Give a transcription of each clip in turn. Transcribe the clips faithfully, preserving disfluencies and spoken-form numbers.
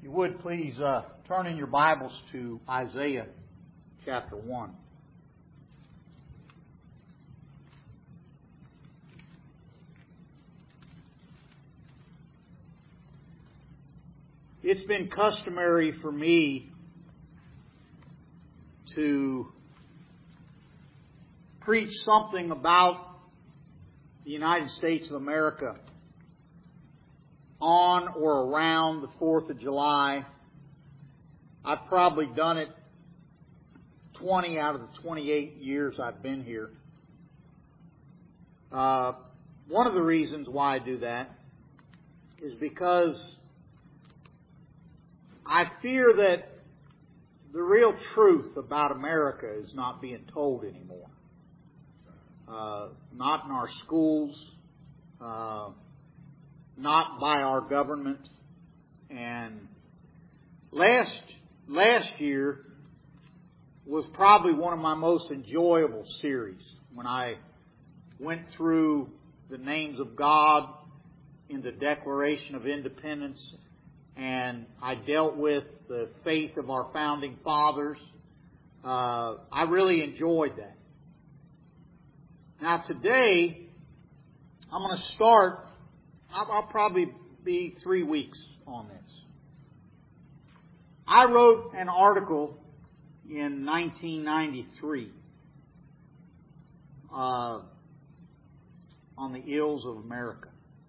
you would, please uh, turn in your Bibles to Isaiah chapter one. It's been customary for me to preach something about the United States of America on or around the fourth of July. I've probably done it twenty out of the twenty-eight years I've been here. Uh, one of the reasons why I do that is because I fear that the real truth about America is not being told anymore. Uh, not in our schools, uh, not by our government. And last last year was probably one of my most enjoyable series when I went through the names of God in the Declaration of Independence, and I dealt with the faith of our founding fathers. Uh, I really enjoyed that. Now today, I'm going to start, I'll, I'll probably be three weeks on this. I wrote an article in nineteen ninety-three uh, on the ills of America.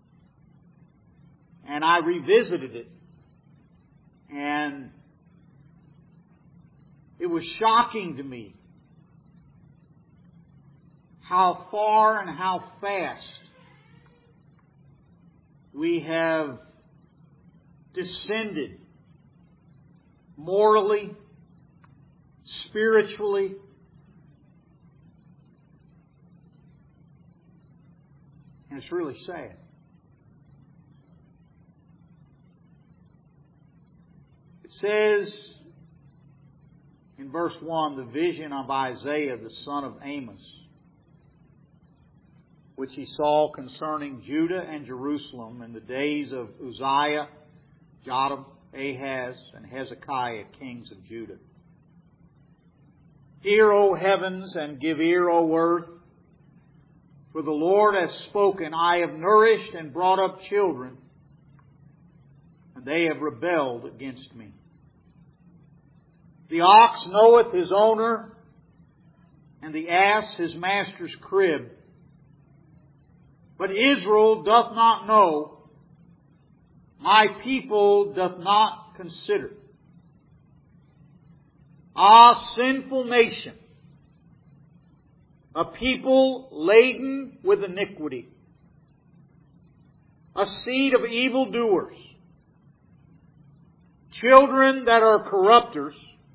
And I revisited it. And it was shocking to me how far and how fast we have descended morally, spiritually, and it's really sad. It says in verse one, the vision of Isaiah, the son of Amos, which he saw concerning Judah and Jerusalem in the days of Uzziah, Jotham, Ahaz, and Hezekiah, kings of Judah. Hear, O heavens, and give ear, O earth, for the Lord has spoken. I have nourished and brought up children, and they have rebelled against me. The ox knoweth his owner, and the ass his master's crib. But Israel doth not know, my people doth not consider. Ah, sinful nation, a people laden with iniquity, a seed of evildoers, children that are corrupters.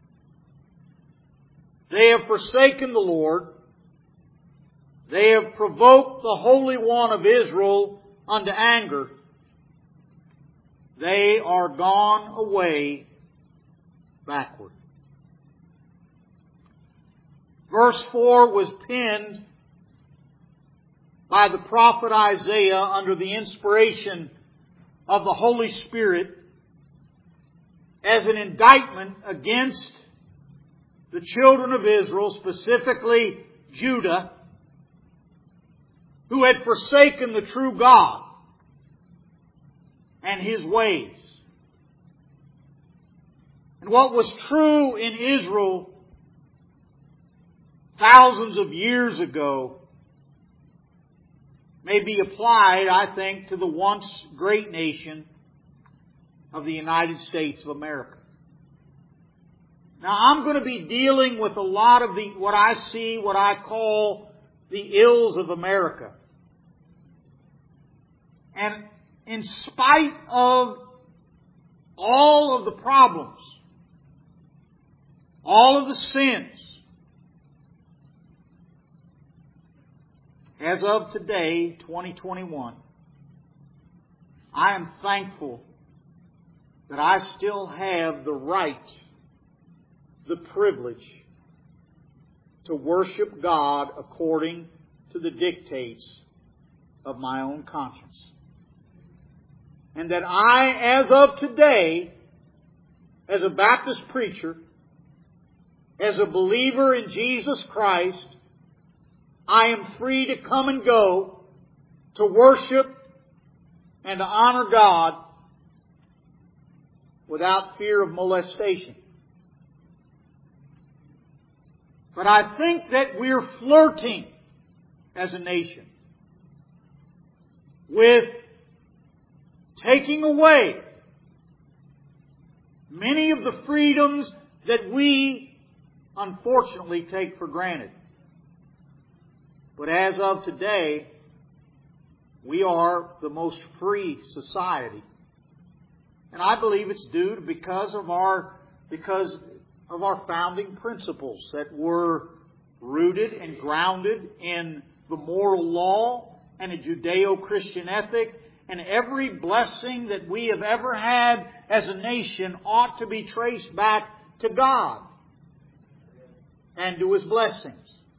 They have forsaken the Lord. They have provoked the Holy One of Israel unto anger. They are gone away backward. Verse four was penned by the prophet Isaiah under the inspiration of the Holy Spirit as an indictment against the children of Israel, specifically Judah, who had forsaken the true God and His ways. And what was true in Israel thousands of years ago may be applied, I think, to the once great nation of the United States of America. Now, I'm going to be dealing with a lot of the what I see, what I call the ills of America. And in spite of all of the problems, all of the sins, as of today, twenty twenty-one, I am thankful that I still have the right, the privilege to worship God according to the dictates of my own conscience. And that I, as of today, as a Baptist preacher, as a believer in Jesus Christ, I am free to come and go, to worship and to honor God without fear of molestation. But I think that we're flirting as a nation with taking away many of the freedoms that we unfortunately take for granted. But as of today, we are the most free society. And I believe it's due to because of our because of our founding principles that were rooted and grounded in the moral law and a Judeo-Christian ethic. And every blessing that we have ever had as a nation ought to be traced back to God and to His blessings.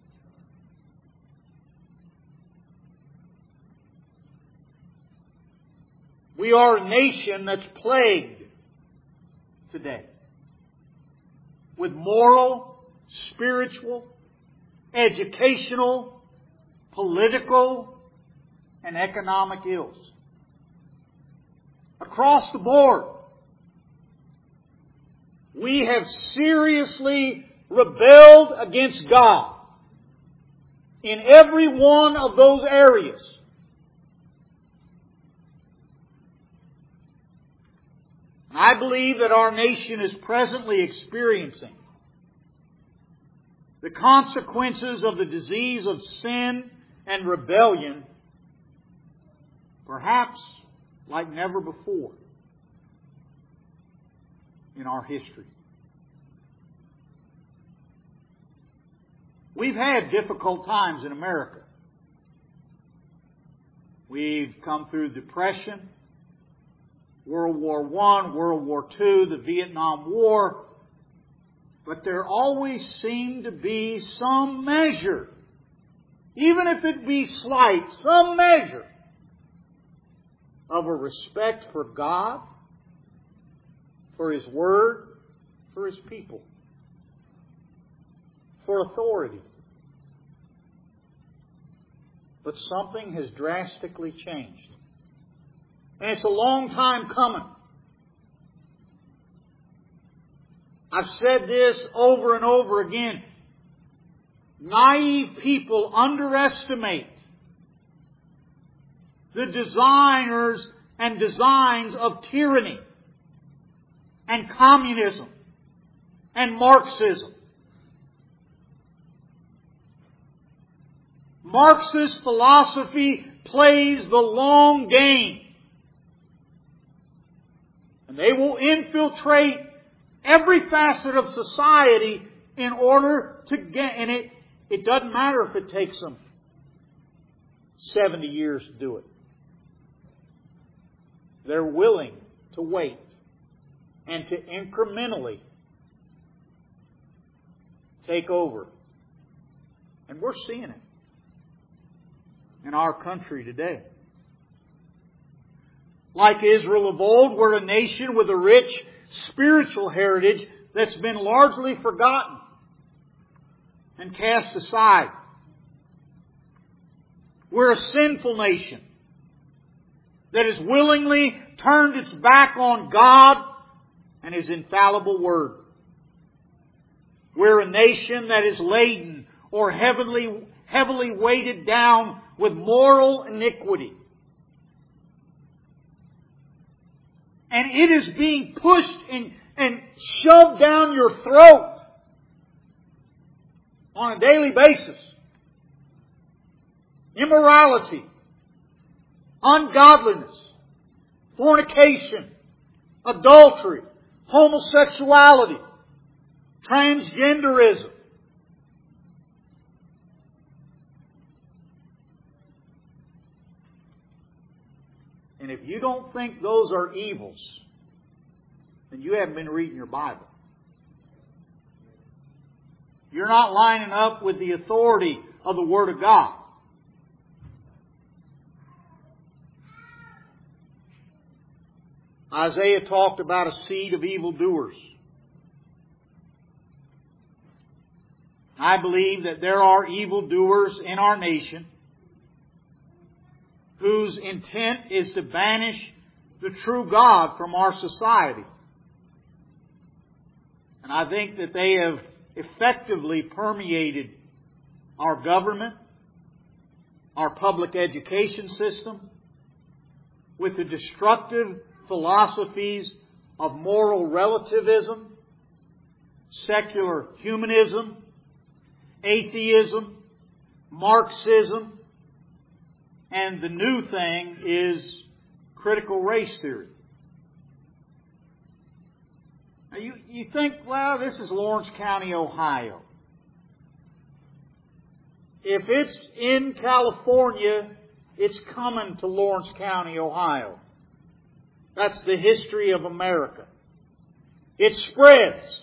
We are a nation that's plagued today with moral, spiritual, educational, political, and economic ills. Across the board, we have seriously rebelled against God in every one of those areas. I believe that our nation is presently experiencing the consequences of the disease of sin and rebellion, perhaps like never before in our history. We've had difficult times in America. We've come through depression, World War One, World War Two, the Vietnam War. But there always seemed to be some measure, even if it be slight, some measure of a respect for God, for His Word, for His people, for authority. But something has drastically changed. And it's a long time coming. I've said this over and over again. Naive people underestimate the designers and designs of tyranny and communism and Marxism. Marxist philosophy plays the long game. And they will infiltrate every facet of society in order to get, and it, it doesn't matter if it takes them seventy years to do it. They're willing to wait and to incrementally take over. And we're seeing it in our country today. Like Israel of old, we're a nation with a rich spiritual heritage that's been largely forgotten and cast aside. We're a sinful nation that has willingly turned its back on God and His infallible Word. We're a nation that is laden or heavily, heavily weighted down with moral iniquity. And it is being pushed and, and shoved down your throat on a daily basis. Immorality, ungodliness, fornication, adultery, homosexuality, transgenderism. And if you don't think those are evils, then you haven't been reading your Bible. You're not lining up with the authority of the Word of God. Isaiah talked about a seed of evildoers. I believe that there are evildoers in our nation whose intent is to banish the true God from our society. And I think that they have effectively permeated our government, our public education system, with the destructive philosophies of moral relativism, secular humanism, atheism, Marxism, and the new thing is critical race theory. Now you, you think, well, this is Lawrence County, Ohio. If it's in California, it's coming to Lawrence County, Ohio. That's the history of America. It spreads.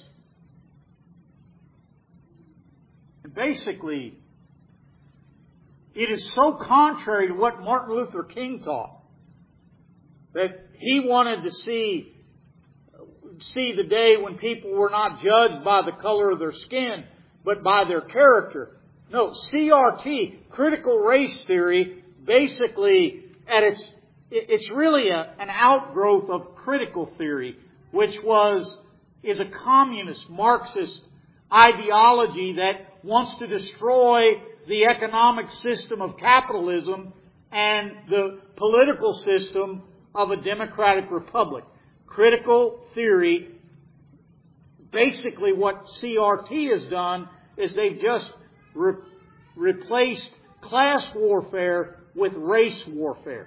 And basically, it is so contrary to what Martin Luther King taught that he wanted to see, see the day when people were not judged by the color of their skin, but by their character. No, C R T, critical race theory, basically at its, it's really a, an outgrowth of critical theory, which was, is a communist, Marxist ideology that wants to destroy the economic system of capitalism and the political system of a democratic republic. Critical theory, basically what C R T has done is they've just re- replaced class warfare with race warfare.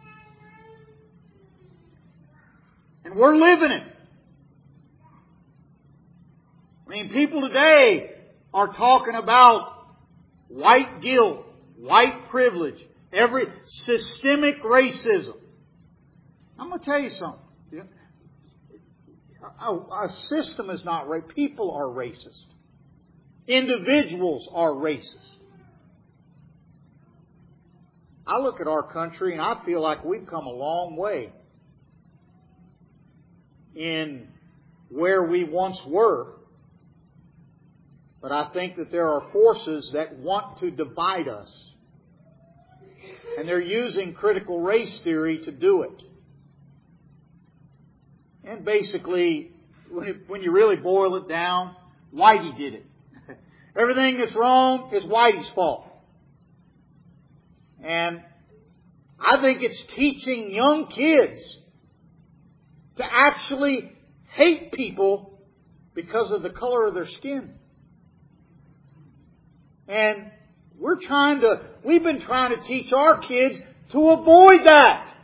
And we're living it. I mean, people today are talking about white guilt, white privilege, every systemic racism. I'm going to tell you something. A system is not right. People are racist. Individuals are racist. I look at our country and I feel like we've come a long way in where we once were. But I think that there are forces that want to divide us. And they're using critical race theory to do it. And basically, when, it, when you really boil it down, Whitey did it. Everything that's wrong is Whitey's fault. And I think it's teaching young kids to actually hate people because of the color of their skin. And we're trying to, we've been trying to teach our kids to avoid that.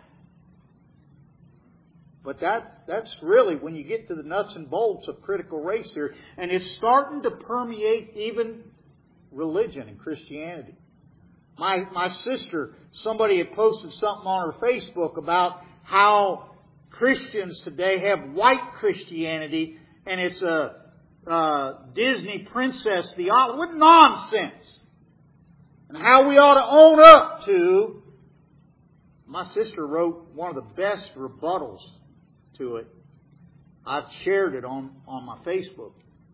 But that's, that's really when you get to the nuts and bolts of critical race theory. And it's starting to permeate even religion and Christianity. My, my sister, somebody had posted something on her Facebook about how Christians today have white Christianity and it's a uh, Disney princess theology. What nonsense! And how we ought to own up to. My sister wrote one of the best rebuttals to it. I've shared it on, on my Facebook.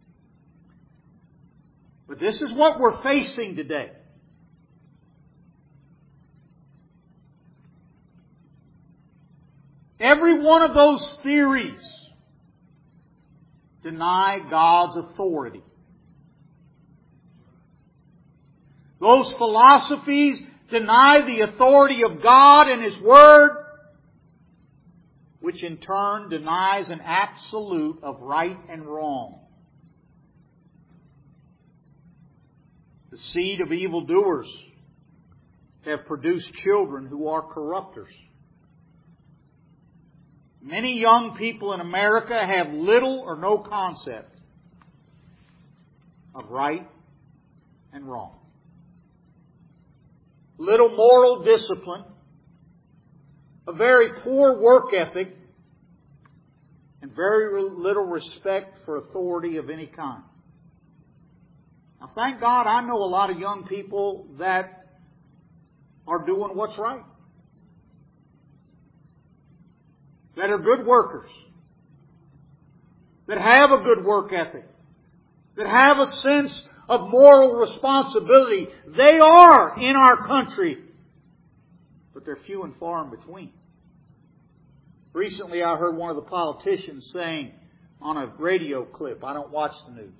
But this is what we're facing today. Every one of those theories deny God's authority. Those philosophies deny the authority of God and His Word, which in turn denies an absolute of right and wrong. The seed of evildoers have produced children who are corrupters. Many young people in America have little or no concept of right and wrong. Little moral discipline, a very poor work ethic, and very little respect for authority of any kind. Now, thank God I know a lot of young people that are doing what's right. That are good workers. That have a good work ethic. That have a sense of moral responsibility. They are in our country, but they're few and far in between. Recently I heard one of the politicians saying on a radio clip, I don't watch the news,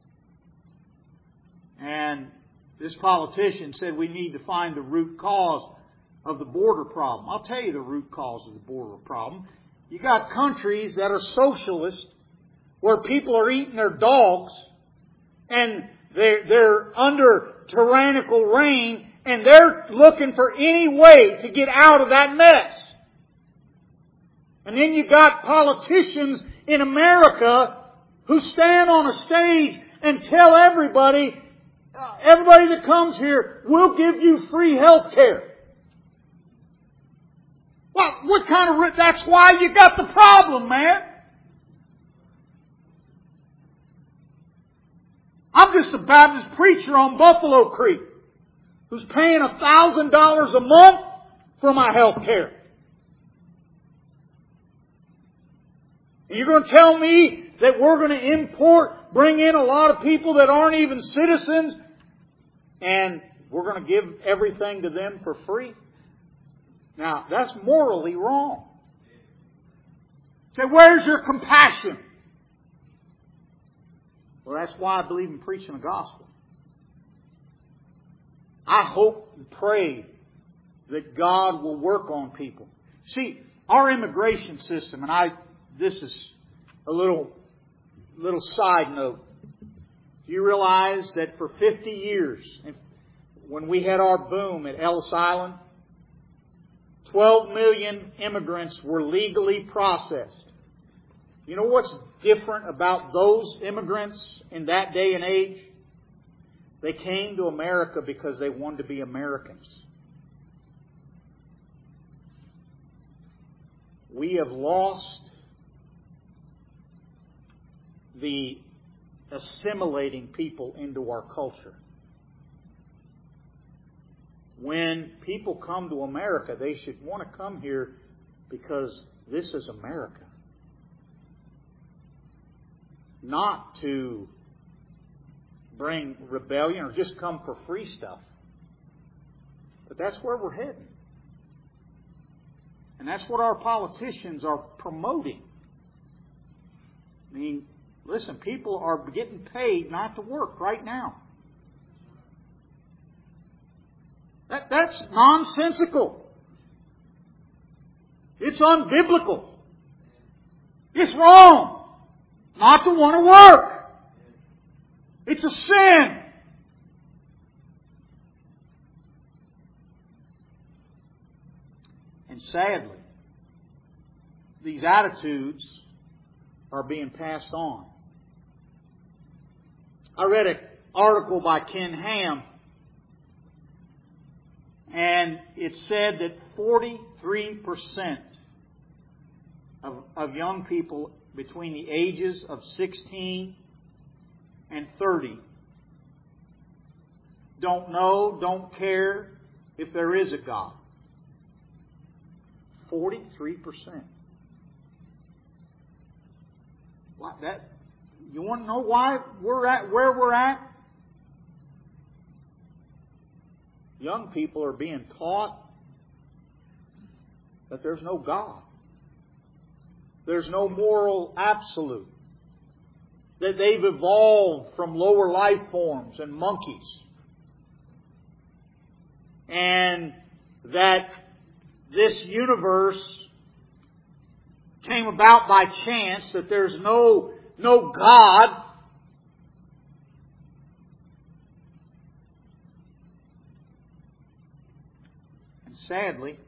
and this politician said we need to find the root cause of the border problem. I'll tell you the root cause of the border problem. You got countries that are socialist, where people are eating their dogs, and they're, they're under tyrannical reign, and they're looking for any way to get out of that mess. And then you got politicians in America who stand on a stage and tell everybody, uh, everybody that comes here, we'll give you free health care. Well, what kind of... That's why you got the problem, man. I'm just a Baptist preacher on Buffalo Creek who's paying a thousand dollars a month for my health care. And you're going to tell me that we're going to import, bring in a lot of people that aren't even citizens, and we're going to give everything to them for free? Now, that's morally wrong. Say, where's your compassion? Well, that's why I believe in preaching the gospel. I hope and pray that God will work on people. See, our immigration system, and I, this is a little, little side note. Do you realize that for fifty years, when we had our boom at Ellis Island, twelve million immigrants were legally processed. You know what's different about those immigrants in that day and age? They came to America because they wanted to be Americans. We have lost the assimilating people into our culture. When people come to America, they should want to come here because this is America. Not to bring rebellion or just come for free stuff. But that's where we're heading. And that's what our politicians are promoting. I mean, listen, people are getting paid not to work right now. That, that's nonsensical. It's unbiblical. It's wrong not to want to work. It's a sin. And sadly, these attitudes are being passed on. I read an article by Ken Ham, and it said that forty-three percent of, of young people between the ages of sixteen and thirty don't know, don't care if there is a God. forty-three percent. What, that, you want to know why we're at where we're at? Young people are being taught that there's no God. There's no moral absolute. That they've evolved from lower life forms and monkeys. And that this universe came about by chance, that there's no, no God. And sadly,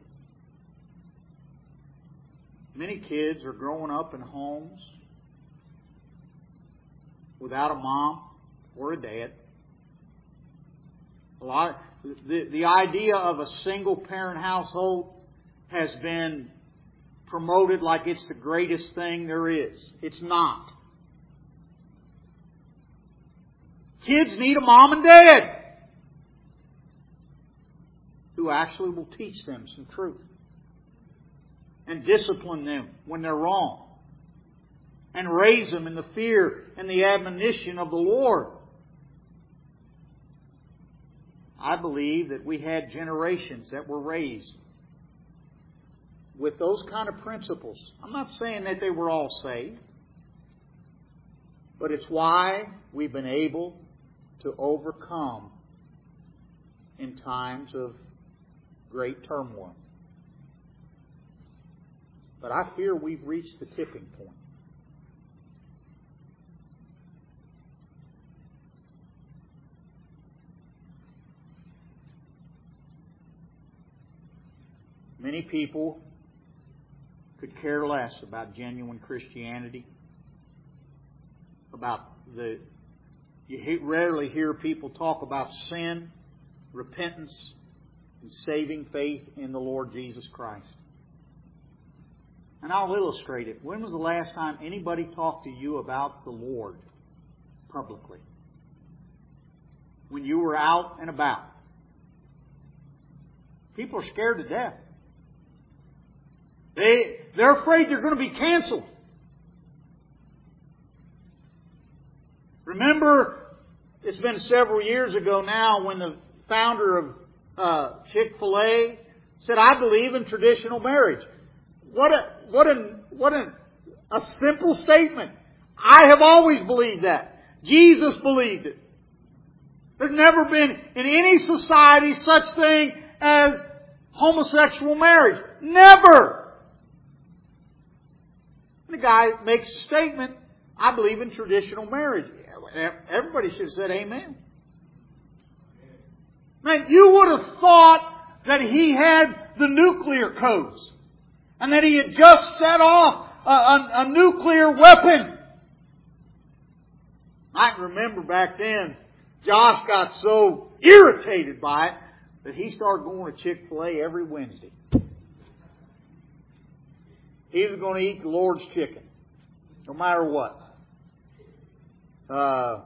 many kids are growing up in homes without a mom or a dad. A lot of, the, the idea of a single parent household has been promoted like it's the greatest thing there is. It's not. Kids need a mom and dad who actually will teach them some truth and discipline them when they're wrong and raise them in the fear and the admonition of the Lord. I believe that we had generations that were raised with those kind of principles. I'm not saying that they were all saved, but it's why we've been able to overcome in times of great turmoil. But I fear we've reached the tipping point. Many people could care less about genuine Christianity, about the... You rarely hear people talk about sin, repentance, and saving faith in the Lord Jesus Christ. And I'll illustrate it. When was the last time anybody talked to you about the Lord publicly? When you were out and about. People are scared to death. They, they're afraid they're going to be canceled. Remember, it's been several years ago now when the founder of uh, Chick-fil-A said, "I believe in traditional marriage." What a what a what a, a simple statement. I have always believed that. Jesus believed it. There's never been in any society such thing as homosexual marriage. Never. The guy makes a statement, "I believe in traditional marriage." Everybody should have said amen. Man, you would have thought that he had the nuclear codes and that he had just set off a, a, a nuclear weapon. I can remember back then, Josh got so irritated by it that he started going to Chick-fil-A every Wednesday. He was going to eat the Lord's chicken, no matter what. Uh,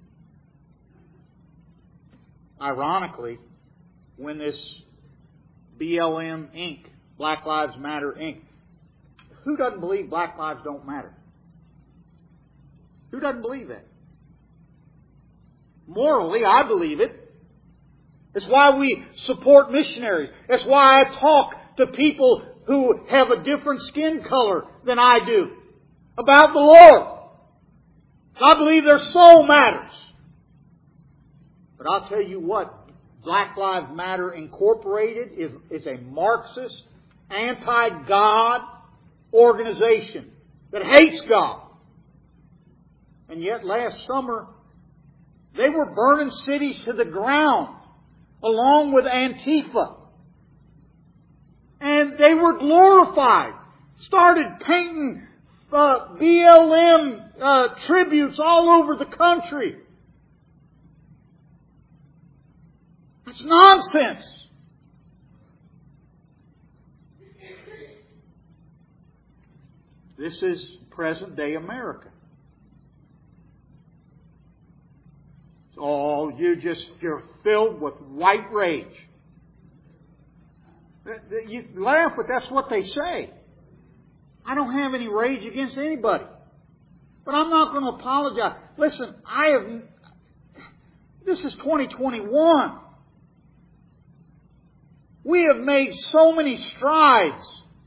ironically, when this B L M Incorporated, Black Lives Matter Incorporated, who doesn't believe black lives don't matter? Who doesn't believe that? Morally, I believe it. It's why we support missionaries. It's why I talk to people who have a different skin color than I do about the Lord. I believe their soul matters. But I'll tell you what, Black Lives Matter Incorporated is, is a Marxist, anti-God organization that hates God. And yet last summer, they were burning cities to the ground along with Antifa. And they were glorified. Started painting uh, B L M uh, tributes all over the country. It's nonsense. This is present day America. Oh, you just, you're filled with white rage. You laugh, but that's what they say. I don't have any rage against anybody. But I'm not going to apologize. Listen, I have... This is twenty twenty-one. We have made so many strides.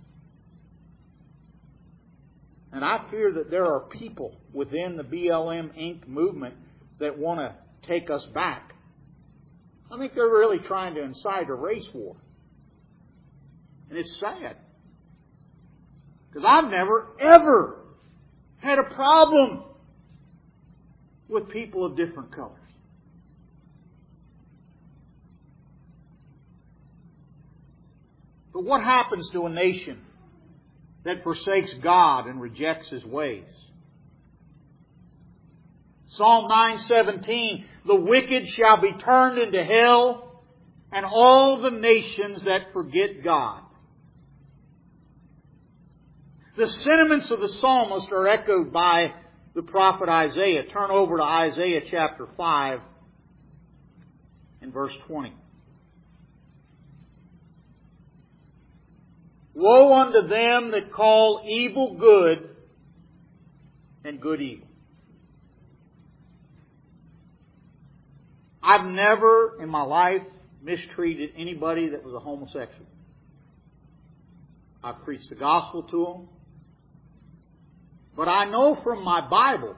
And I fear that there are people within the B L M Incorporated movement that want to take us back. I think they're really trying to incite a race war. And it's sad. Because I've never, ever had a problem with people of different colors. But what happens to a nation that forsakes God and rejects His ways? Psalm nine seventeen, "The wicked shall be turned into hell, and all the nations that forget God." The sentiments of the psalmist are echoed by the prophet Isaiah. Turn over to Isaiah chapter five and verse twenty. "Woe unto them that call evil good and good evil." I've never in my life mistreated anybody that was a homosexual. I preached the gospel to them. But I know from my Bible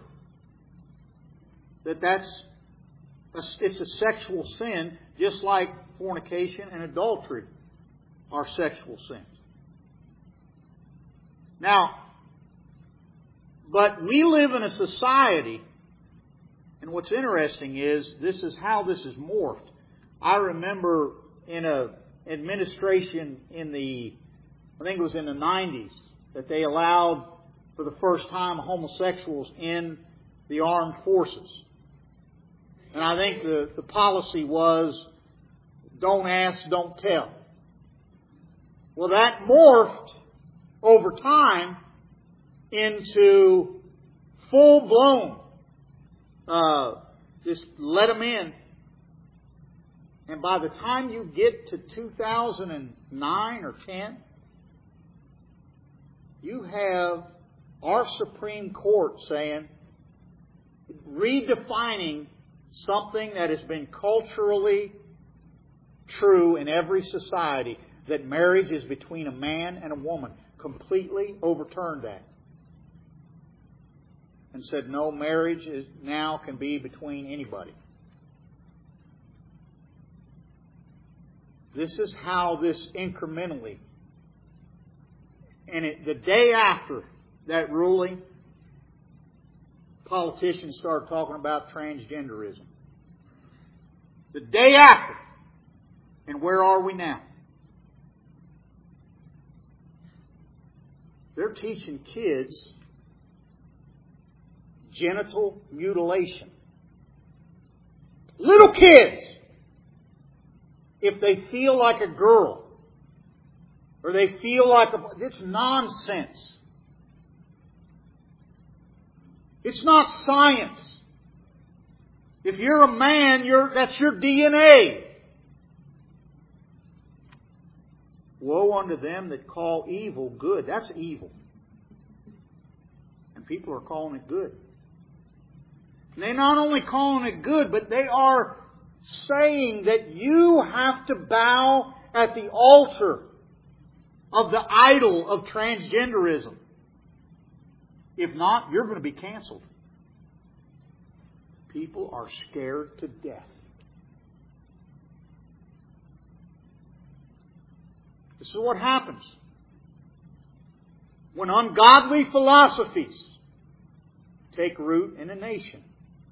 that that's a, it's a sexual sin, just like fornication and adultery are sexual sins. Now, but we live in a society, and what's interesting is this is how this is morphed. I remember in a administration in the, I think it was in the nineties, that they allowed for the first time homosexuals in the armed forces. And I think the, the policy was, don't ask, don't tell. Well, that morphed over time into full-blown, uh, just let them in. And by the time you get to two thousand nine or ten, you have our Supreme Court saying, redefining something that has been culturally true in every society, that marriage is between a man and a woman. Completely overturned that. And said no, marriage is now can be between anybody. This is how this incrementally. And it, the day after that ruling, politicians started talking about transgenderism. The day after. And where are we now? They're teaching kids genital mutilation. Little kids! If they feel like a girl, or they feel like a... It's nonsense. It's not science. If you're a man, you're, that's your D N A. Woe unto them that call evil good. That's evil. And people are calling it good. And they're not only calling it good, but they are saying that you have to bow at the altar of the idol of transgenderism. If not, you're going to be canceled. People are scared to death. This is what happens when ungodly philosophies take root in a nation.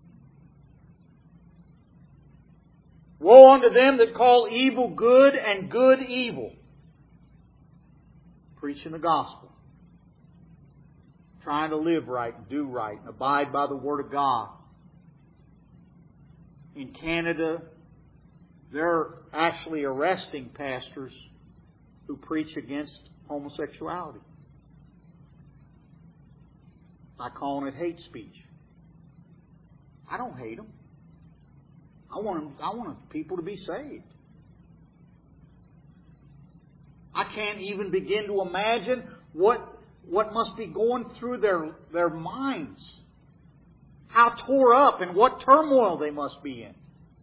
Woe unto them that call evil good and good evil. Preaching the gospel. Trying to live right and do right and abide by the Word of God. In Canada, they're actually arresting pastors who preach against homosexuality by calling it hate speech. I don't hate them. I want them, I want people to be saved. I can't even begin to imagine what what must be going through their their minds. How tore up and what turmoil they must be in.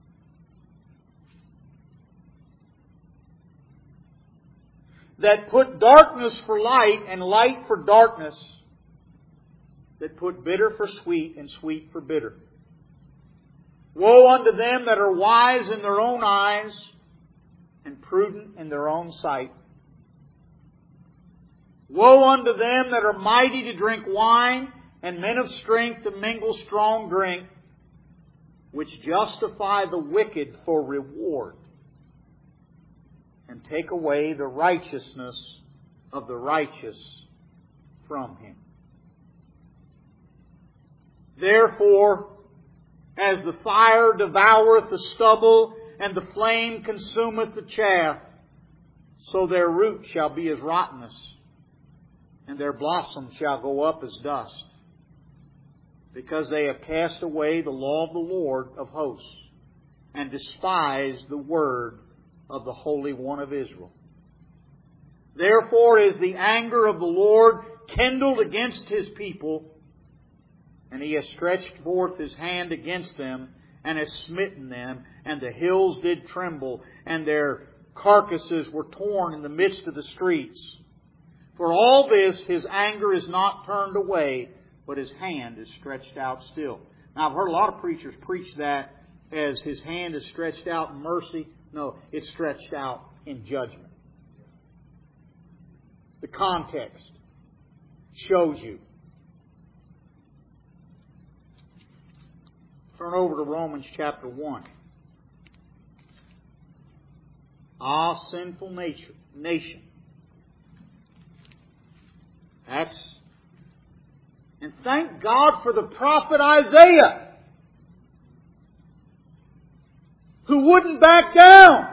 That put darkness for light and light for darkness. That put bitter for sweet and sweet for bitter. Woe unto them that are wise in their own eyes and prudent in their own sight. Woe unto them that are mighty to drink wine and men of strength to mingle strong drink, which justify the wicked for reward and take away the righteousness of the righteous from him. Therefore, as the fire devoureth the stubble, and the flame consumeth the chaff, so their root shall be as rottenness, and their blossom shall go up as dust, because they have cast away the law of the Lord of hosts, and despised the word of the Holy One of Israel. Therefore is the anger of the Lord kindled against His people, and He has stretched forth His hand against them, and hath smitten them, and the hills did tremble, and their carcasses were torn in the midst of the streets. For all this His anger is not turned away, but His hand is stretched out still. Now, I've heard a lot of preachers preach that as His hand is stretched out in mercy. No, it's stretched out in judgment. The context shows you. Turn over to Romans chapter one. Ah, sinful nature, nation. That's, and thank God for the prophet Isaiah, who wouldn't back down.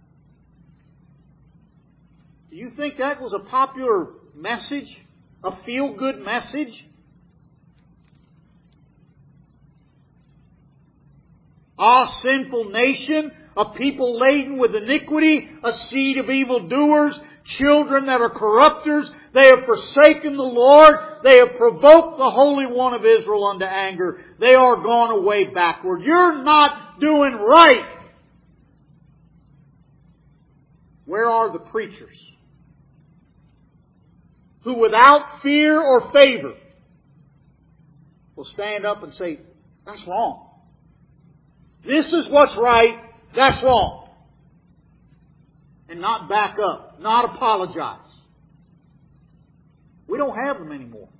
Do you think that was a popular message? A feel-good message? Ah, sinful nation, a people laden with iniquity, a seed of evildoers, children that are corrupters. They have forsaken the Lord. They have provoked the Holy One of Israel unto anger. They are gone away backward. You're not doing right. Where are the preachers who without fear or favor will stand up and say, that's wrong. This is what's right. That's wrong. And not back up. Not apologize. We don't have them anymore.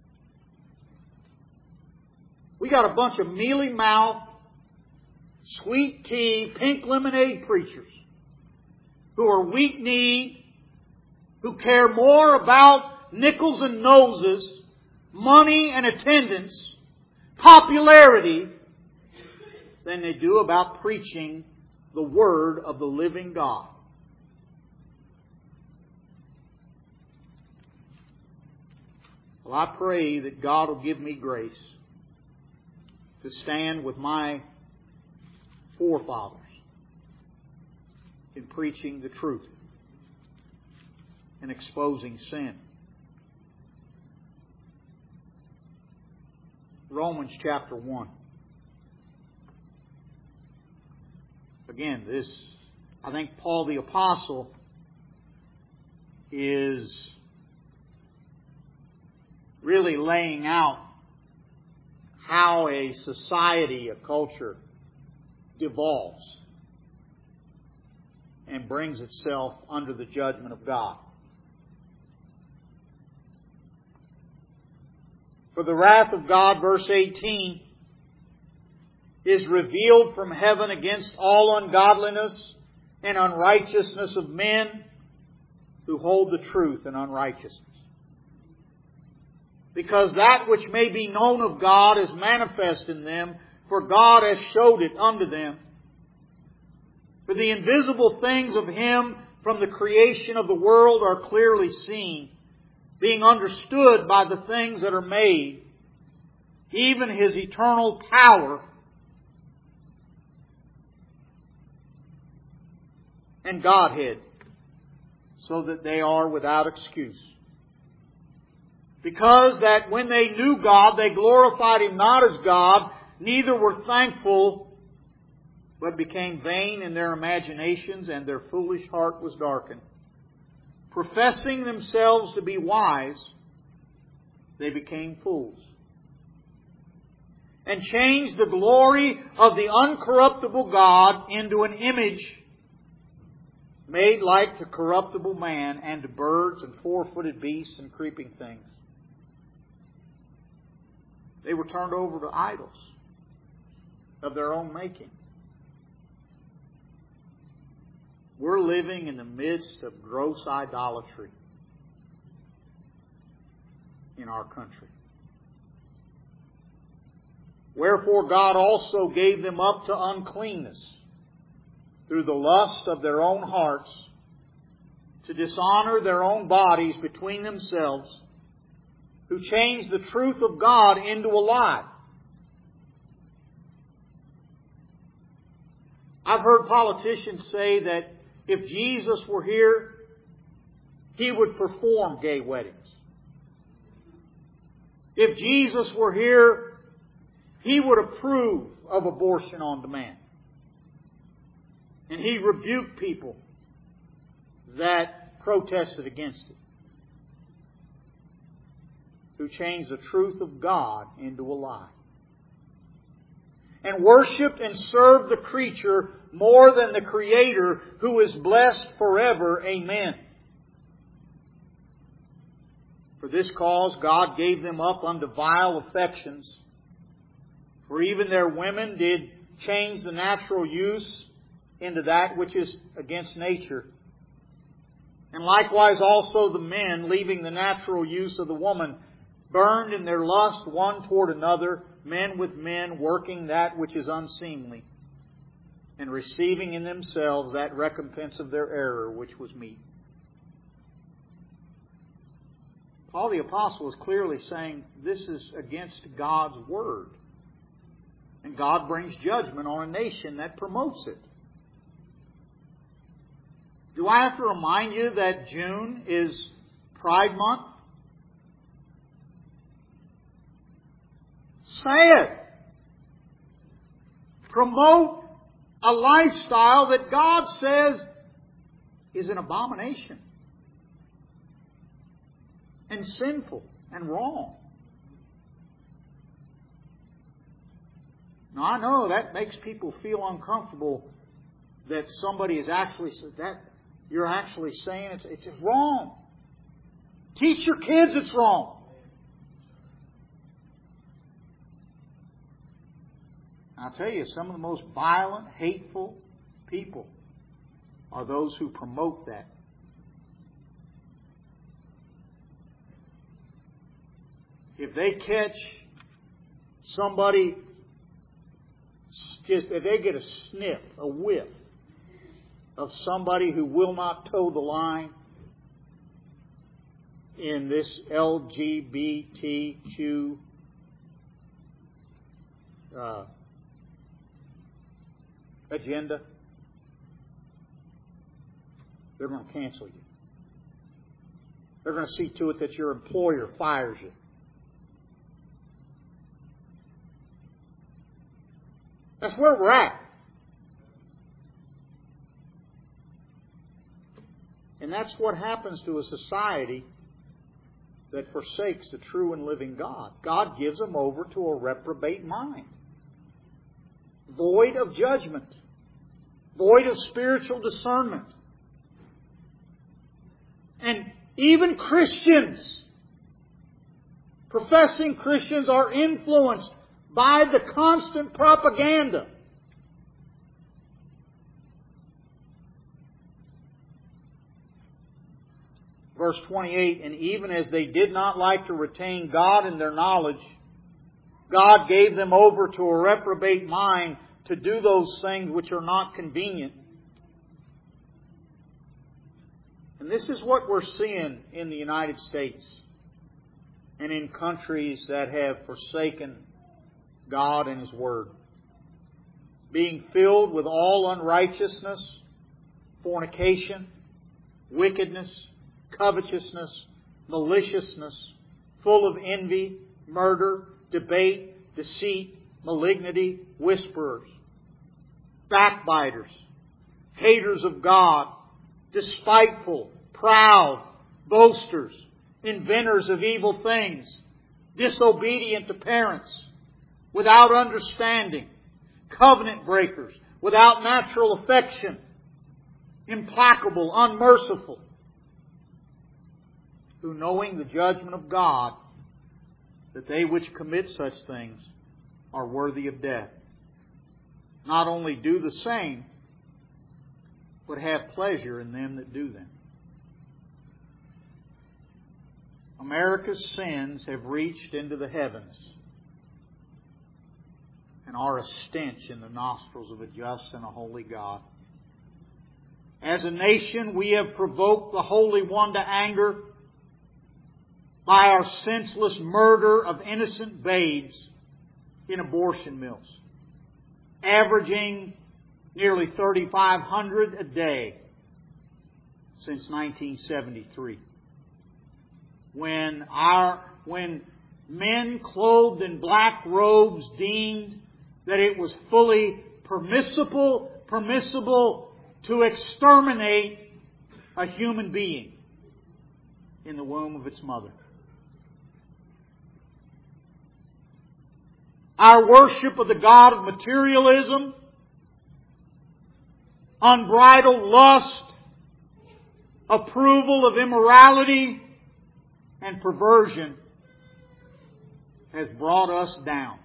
We got a bunch of mealy-mouthed, sweet tea, pink lemonade preachers who are weak-kneed, who care more about nickels and noses, money and attendance, popularity, than they do about preaching the Word of the living God. Well, I pray that God will give me grace to stand with my forefathers in preaching the truth and exposing sin. Romans chapter one. Again, this, I think Paul the Apostle is really laying out how a society, a culture, devolves and brings itself under the judgment of God. For the wrath of God, verse eighteen, is revealed from heaven against all ungodliness and unrighteousness of men who hold the truth in unrighteousness. Because that which may be known of God is manifest in them, for God has showed it unto them. For the invisible things of Him from the creation of the world are clearly seen, being understood by the things that are made, even His eternal power and Godhead, so that they are without excuse. Because that when they knew God, they glorified Him not as God, neither were thankful, but became vain in their imaginations, and their foolish heart was darkened. Professing themselves to be wise, they became fools, and changed the glory of the uncorruptible God into an image made like to corruptible man, and to birds and four-footed beasts and creeping things. They were turned over to idols of their own making. We're living in the midst of gross idolatry in our country. Wherefore God also gave them up to uncleanness through the lust of their own hearts, to dishonor their own bodies between themselves, who changed the truth of God into a lie. I've heard politicians say that if Jesus were here, He would perform gay weddings. If Jesus were here, He would approve of abortion on demand. And He rebuked people that protested against it, who changed the truth of God into a lie, and worshipped and served the creature more than the Creator, who is blessed forever. Amen. For this cause God gave them up unto vile affections. For even their women did change the natural use into that which is against nature. And likewise also the men, leaving the natural use of the woman, burned in their lust one toward another, men with men, working that which is unseemly, and receiving in themselves that recompense of their error which was meet. Paul the Apostle is clearly saying this is against God's Word. And God brings judgment on a nation that promotes it. Do I have to remind you that June is Pride Month? Say it. Promote a lifestyle that God says is an abomination and sinful and wrong. Now I know that makes people feel uncomfortable that somebody is actually that you're actually saying it's it's just wrong. Teach your kids it's wrong. I'll tell you, some of the most violent, hateful people are those who promote that. If they catch somebody, just if they get a sniff, a whiff of somebody who will not toe the line in this L G B T Q uh, agenda, they're going to cancel you. They're going to see to it that your employer fires you. That's where we're at. And that's what happens to a society that forsakes the true and living God. God gives them over to a reprobate mind, void of judgment, void of spiritual discernment. And even Christians, professing Christians, are influenced by the constant propaganda. Verse twenty-eight, and even as they did not like to retain God in their knowledge, God gave them over to a reprobate mind to do those things which are not convenient. And this is what we're seeing in the United States and in countries that have forsaken God and His Word. Being filled with all unrighteousness, fornication, wickedness, covetousness, maliciousness, full of envy, murder, debate, deceit, malignity, whisperers, backbiters, haters of God, despiteful, proud, boasters, inventors of evil things, disobedient to parents, without understanding, covenant breakers, without natural affection, implacable, unmerciful, who knowing the judgment of God, that they which commit such things are worthy of death, not only do the same, but have pleasure in them that do them. America's sins have reached into the heavens and are a stench in the nostrils of a just and a holy God. As a nation, we have provoked the Holy One to anger by our senseless murder of innocent babes in abortion mills, averaging nearly thirty-five hundred a day since nineteen seventy-three. When our when men clothed in black robes deemed that it was fully permissible, permissible to exterminate a human being in the womb of its mother. Our worship of the God of materialism, unbridled lust, approval of immorality, and perversion has brought us down.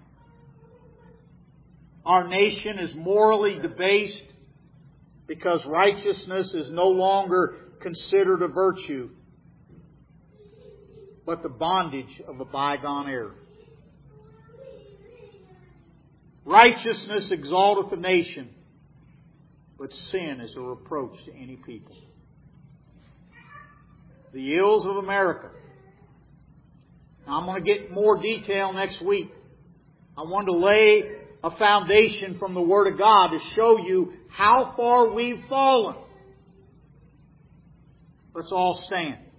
Our nation is morally debased because righteousness is no longer considered a virtue, but the bondage of a bygone era. Righteousness exalteth a nation, but sin is a reproach to any people. The ills of America. Now, I'm going to get more detail next week. I want to lay a foundation from the Word of God to show you how far we've fallen. Let's all stand.